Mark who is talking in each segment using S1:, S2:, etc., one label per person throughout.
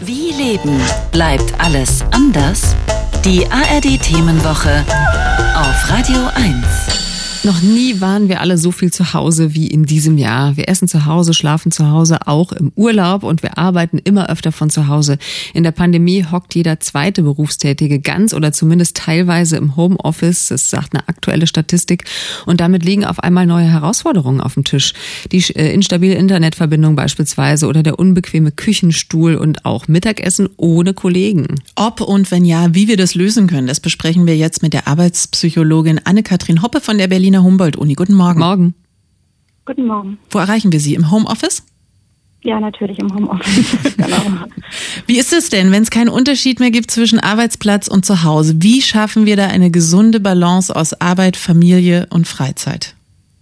S1: Wie leben? Bleibt alles anders? Die ARD-Themenwoche auf Radio 1.
S2: Noch nie waren wir alle so viel zu Hause wie in diesem Jahr. Wir essen zu Hause, schlafen zu Hause, auch im Urlaub und wir arbeiten immer öfter von zu Hause. In der Pandemie hockt jeder zweite Berufstätige ganz oder zumindest teilweise im Homeoffice. Das sagt eine aktuelle Statistik. Und damit liegen auf einmal neue Herausforderungen auf dem Tisch. Die instabile Internetverbindung beispielsweise oder der unbequeme Küchenstuhl und auch Mittagessen ohne Kollegen.
S3: Ob und wenn ja, wie wir das lösen können, das besprechen wir jetzt mit der Arbeitspsychologin Anne-Kathrin Hoppe von der Berliner Humboldt-Uni. Guten Morgen.
S2: Morgen.
S4: Guten Morgen.
S3: Wo erreichen wir Sie? Im Homeoffice?
S4: Ja, natürlich im Homeoffice. Genau.
S3: Wie ist es denn, wenn es keinen Unterschied mehr gibt zwischen Arbeitsplatz und Zuhause? Wie schaffen wir da eine gesunde Balance aus Arbeit, Familie und Freizeit?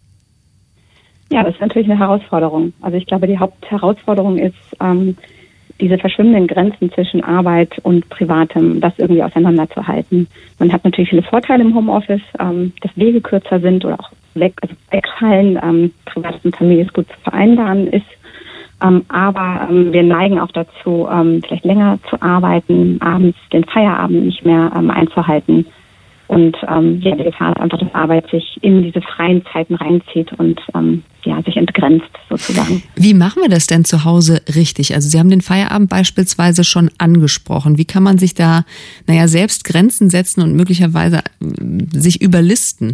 S4: Ja, das ist natürlich eine Herausforderung. Also ich glaube, die Hauptherausforderung ist, diese verschwimmenden Grenzen zwischen Arbeit und Privatem, das irgendwie auseinanderzuhalten. Man hat natürlich viele Vorteile im Homeoffice, dass Wege kürzer sind oder auch wegfallen, Privates und Familie ist gut zu vereinbaren ist. Aber wir neigen auch dazu, vielleicht länger zu arbeiten, abends den Feierabend nicht mehr einzuhalten. Und die Gefahr ist einfach, dass Arbeit sich in diese freien Zeiten reinzieht und sich entgrenzt sozusagen.
S2: Wie machen wir das denn zu Hause richtig? Also Sie haben den Feierabend beispielsweise schon angesprochen. Wie kann man sich da selbst Grenzen setzen und möglicherweise sich überlisten?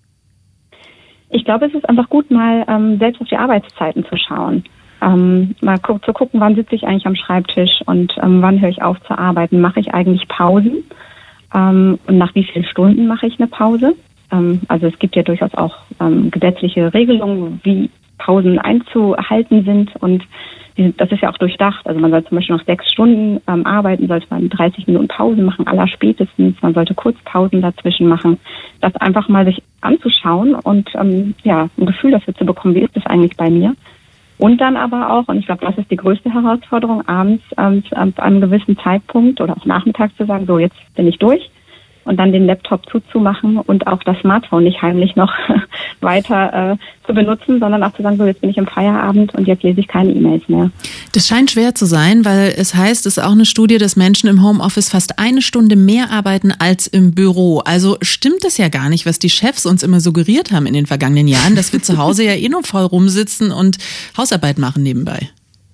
S4: Ich glaube, es ist einfach gut, mal selbst auf die Arbeitszeiten zu schauen. Mal zu gucken, wann sitze ich eigentlich am Schreibtisch und wann höre ich auf zu arbeiten. Mache ich eigentlich Pausen? Und nach wie vielen Stunden mache ich eine Pause? Also es gibt ja durchaus auch gesetzliche Regelungen, wie Pausen einzuhalten sind. Und das ist ja auch durchdacht. Also man soll zum Beispiel noch 6 Stunden arbeiten, sollte man 30 Minuten Pause machen, allerspätestens. Man sollte Kurzpausen dazwischen machen. Das einfach mal sich anzuschauen und ein Gefühl dafür zu bekommen, wie ist das eigentlich bei mir? Und dann aber auch, und ich glaube, das ist die größte Herausforderung, abends an einem gewissen Zeitpunkt oder auch nachmittags zu sagen, so jetzt bin ich durch und dann den Laptop zuzumachen und auch das Smartphone nicht heimlich noch weiter zu benutzen, sondern auch zu sagen, so jetzt bin ich im Feierabend und jetzt lese ich keine E-Mails mehr.
S3: Das scheint schwer zu sein, weil es heißt, es ist auch eine Studie, dass Menschen im Homeoffice fast 1 Stunde mehr arbeiten als im Büro. Also stimmt es ja gar nicht, was die Chefs uns immer suggeriert haben in den vergangenen Jahren, dass wir zu Hause ja nur voll rumsitzen und Hausarbeit machen nebenbei.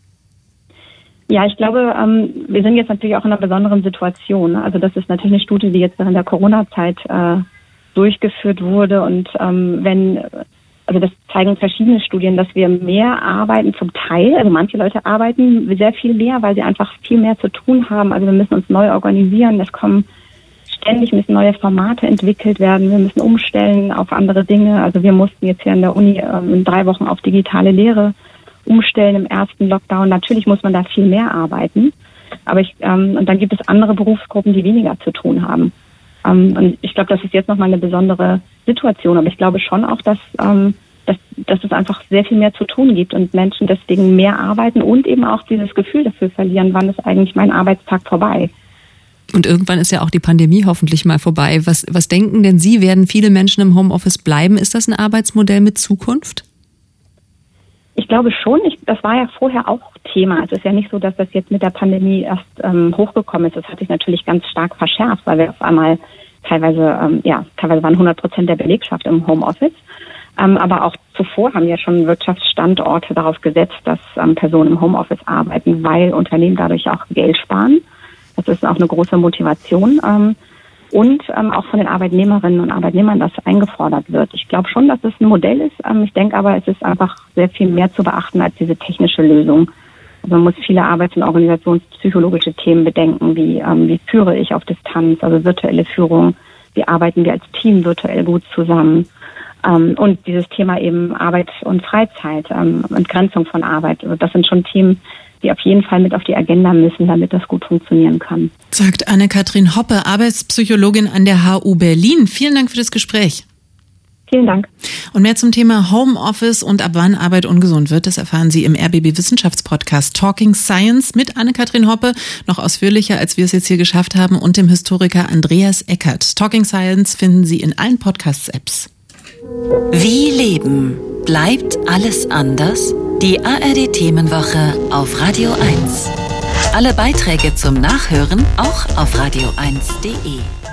S4: Ja, ich glaube, wir sind jetzt natürlich auch in einer besonderen Situation. Also das ist natürlich eine Studie, die jetzt während der Corona-Zeit durchgeführt wurde. Und das zeigen verschiedene Studien, dass wir mehr arbeiten zum Teil. Also manche Leute arbeiten sehr viel mehr, weil sie einfach viel mehr zu tun haben. Also wir müssen uns neu organisieren. Ständig müssen neue Formate entwickelt werden. Wir müssen umstellen auf andere Dinge. Also wir mussten jetzt hier an der Uni in 3 Wochen auf digitale Lehre umstellen im ersten Lockdown. Natürlich muss man da viel mehr arbeiten. Aber und dann gibt es andere Berufsgruppen, die weniger zu tun haben. Und ich glaube, das ist jetzt nochmal eine besondere Situation. Aber ich glaube schon auch, dass es einfach sehr viel mehr zu tun gibt und Menschen deswegen mehr arbeiten und eben auch dieses Gefühl dafür verlieren, wann ist eigentlich mein Arbeitstag vorbei.
S2: Und irgendwann ist ja auch die Pandemie hoffentlich mal vorbei. Was denken denn Sie, werden viele Menschen im Homeoffice bleiben? Ist das ein Arbeitsmodell mit Zukunft?
S4: Ich glaube schon. Das war ja vorher auch Thema. Es ist ja nicht so, dass das jetzt mit der Pandemie erst hochgekommen ist. Das hat sich natürlich ganz stark verschärft, weil wir auf einmal teilweise waren 100% der Belegschaft im Homeoffice. Aber auch zuvor haben ja schon Wirtschaftsstandorte darauf gesetzt, dass Personen im Homeoffice arbeiten, weil Unternehmen dadurch auch Geld sparen. Das ist auch eine große Motivation. Und auch von den Arbeitnehmerinnen und Arbeitnehmern das eingefordert wird. Ich glaube schon, dass es ein Modell ist. Ich denke aber, es ist einfach sehr viel mehr zu beachten als diese technische Lösung. Also man muss viele arbeits- und organisationspsychologische Themen bedenken, wie führe ich auf Distanz, also virtuelle Führung, wie arbeiten wir als Team virtuell gut zusammen. Und dieses Thema eben Arbeit und Freizeit, Entgrenzung von Arbeit. Also das sind schon Themen, die auf jeden Fall mit auf die Agenda müssen, damit das gut funktionieren kann.
S3: Sagt Anne-Kathrin Hoppe, Arbeitspsychologin an der HU Berlin. Vielen Dank für das Gespräch.
S4: Vielen Dank.
S3: Und mehr zum Thema Homeoffice und ab wann Arbeit ungesund wird, das erfahren Sie im RBB Wissenschaftspodcast Talking Science mit Anne-Kathrin Hoppe, noch ausführlicher, als wir es jetzt hier geschafft haben, und dem Historiker Andreas Eckert. Talking Science finden Sie in allen Podcasts-Apps.
S1: Wie leben? Bleibt alles anders? Die ARD-Themenwoche auf Radio 1. Alle Beiträge zum Nachhören auch auf radio1.de.